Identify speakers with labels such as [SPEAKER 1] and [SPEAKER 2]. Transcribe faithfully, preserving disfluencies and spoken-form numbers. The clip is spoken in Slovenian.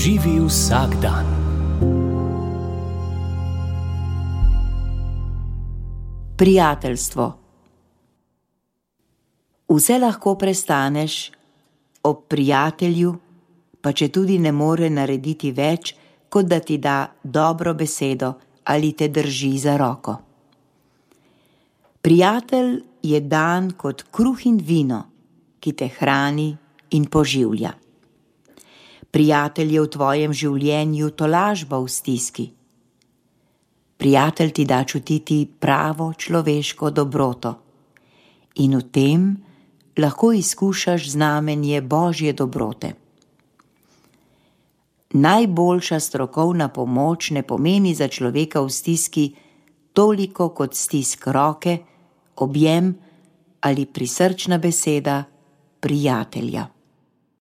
[SPEAKER 1] Živi vsak dan.
[SPEAKER 2] Prijateljstvo. Vse lahko prestaneš, ob prijatelju pa četudi ne more narediti več, kot da ti da dobro besedo ali te drži za roko. Prijatelj je dan kot kruh in vino, ki te hrani in poživlja. Prijatelj je v tvojem življenju tolažba v stiski. Prijatelj ti da čutiti pravo človeško dobroto in v tem lahko izkušaš znamenje Božje dobrote. Najboljša strokovna pomoč ne pomeni za človeka v stiski toliko kot stisk roke, objem ali prisrčna beseda prijatelja.